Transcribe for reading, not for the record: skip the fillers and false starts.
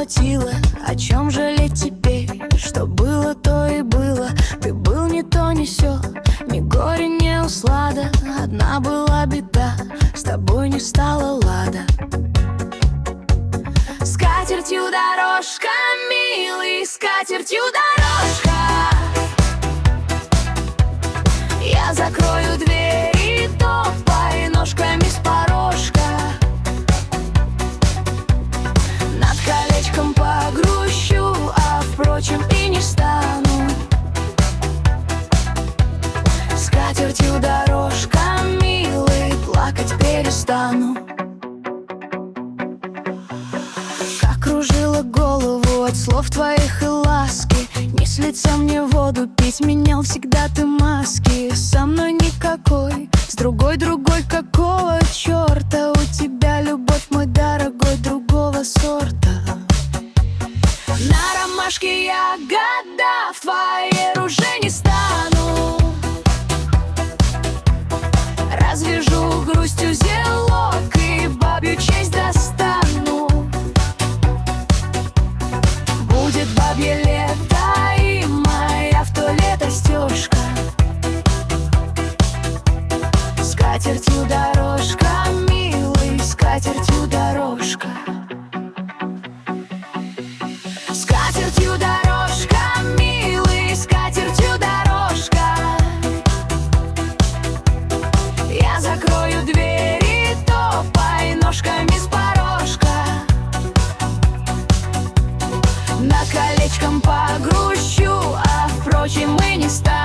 хватило. О чем жалеть теперь? Что было, то и было. Ты был не то, не сё, ни горе, ни услада. Одна была беда, с тобой не стало лада. Скатертью дорожка, милый, скатертью дорожка. Я закрою дверь и топай ножками с порожка. Над колечком погрущу, а впрочем и не стану. Скатертью дорожка, милый, плакать перестану. Как кружила голову от слов твоих и ласки. Не с лица мне воду пить, менял всегда ты маски. Со мной никакой, с другой какого черта? У тебя любовь, мой дорогой, другого сорта. На ромашке ягода, в твоей руже не стану. Развяжу грусть узелок и бабью честь достану. Будет бабье лето и моя в то лето стежка. Скатертью дорожка, милый, скатертью дорожка. Скатертью дорожка, милый, скатертью дорожка. Я закрою дверь и топай ножками с порожка. Над колечком погрущу, а впрочем и не стану.